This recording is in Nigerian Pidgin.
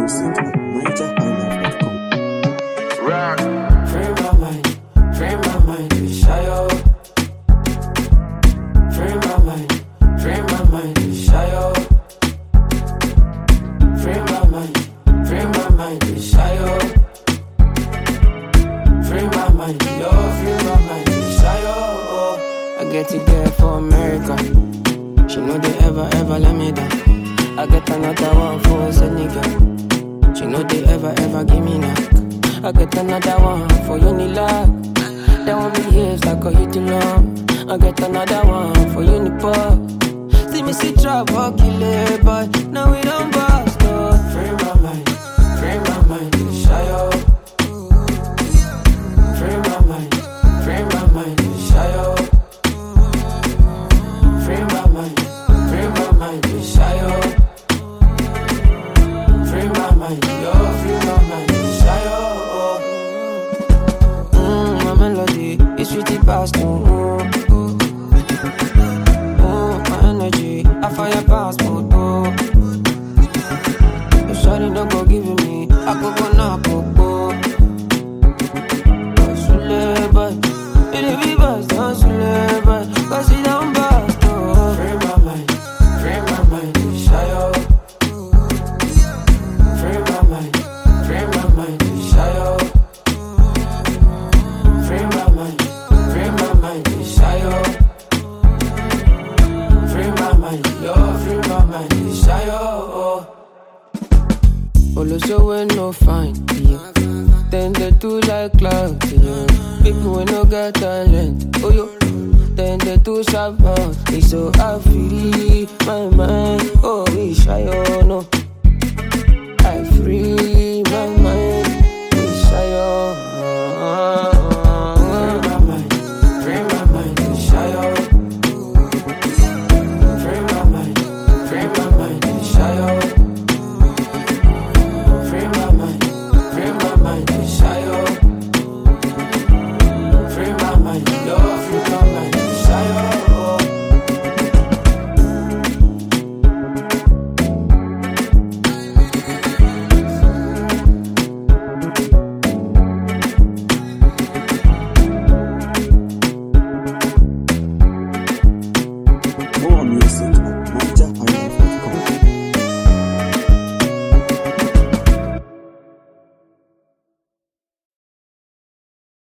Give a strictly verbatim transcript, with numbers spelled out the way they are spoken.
music at niger highlife dot com. Rock. Free my mind, free my mind, to shy out. Free my mind, free my mind, to shy out. Free my mind, free my mind, to shy out. Free my mind, yo, free my mind, to shy out. I get it there for America. She know they ever, ever let me down. I get another one for Senegal. She know they ever, ever give me knock. I get another one for Unilag. That one be years like a hit long. I get another one for Unipop. See me see trouble, kill it, but now we don't bust, no. Free my mind, free my mind, to shy out. Free my mind, free my mind, to shy out. Free my mind, free my mind, to shy out. Free my mind, yo, free my mind, to shy out. Mmm, my melody is sweetie past, mm, mm, my energy, I fire passport, oh. If sorry no go giving me, I go go knock, go go. But it be bust, don't sleep, but cause it don't bust, oh. Free my mind, free my mind, to shy out. Free my mind, free my mind, to shy out. Free my mind, free my mind, to shy out. Free my mind, yo, free my mind, to shy out. Also when no fine, yeah. Then they do like clouds, yeah. People when no get talent, oh yo. Then they do sharp mouth. It's so I free my mind, oh we shy, oh no. I free